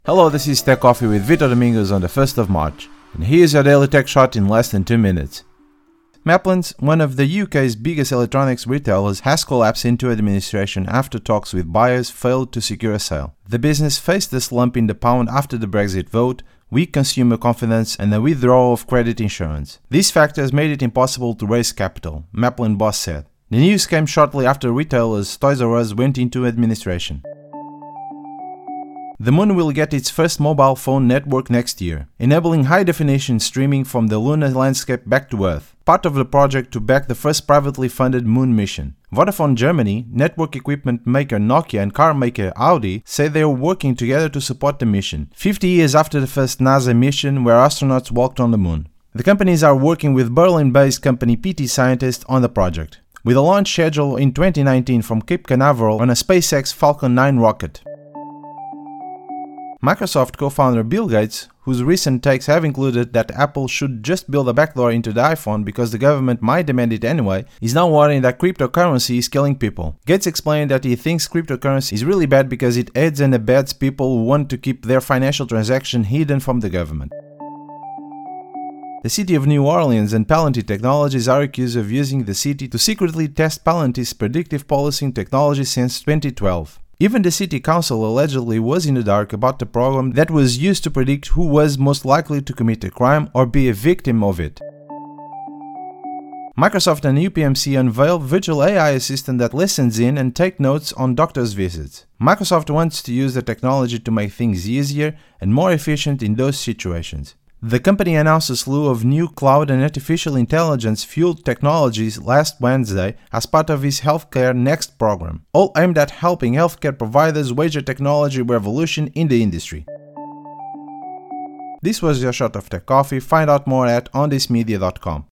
Hello, this is Tech Coffee with Vitor Domingos on the 1st of March, and here's your daily tech shot in less than 2 minutes. Maplins, one of the UK's biggest electronics retailers, has collapsed into administration after talks with buyers failed to secure a sale. The business faced a slump in the pound after the Brexit vote, weak consumer confidence, and a withdrawal of credit insurance. These factors made it impossible to raise capital, Maplin boss said. The news came shortly after retailers Toys R Us went into administration. The Moon will get its first mobile phone network next year, enabling high-definition streaming from the lunar landscape back to Earth, part of the project to back the first privately funded Moon mission. Vodafone Germany, network equipment maker Nokia and car maker Audi say they are working together to support the mission, 50 years after the first NASA mission where astronauts walked on the Moon. The companies are working with Berlin-based company PT Scientist on the project, with a launch schedule in 2019 from Cape Canaveral on a SpaceX Falcon 9 rocket. Microsoft co-founder Bill Gates, whose recent takes have included that Apple should just build a backdoor into the iPhone because the government might demand it anyway, is now warning that cryptocurrency is killing people. Gates explained that he thinks cryptocurrency is really bad because it aids and abets people who want to keep their financial transaction hidden from the government. The city of New Orleans and Palantir Technologies are accused of using the city to secretly test Palantir's predictive policing technology since 2012. Even the city council allegedly was in the dark about the program that was used to predict who was most likely to commit a crime or be a victim of it. Microsoft and UPMC unveiled virtual AI assistant that listens in and takes notes on doctors' visits. Microsoft wants to use the technology to make things easier and more efficient in those situations. The company announced a slew of new cloud and artificial intelligence-fueled technologies last Wednesday as part of its Healthcare Next program, all aimed at helping healthcare providers wage a technology revolution in the industry. This was your shot of Tech Coffee. Find out more at onthismedia.com.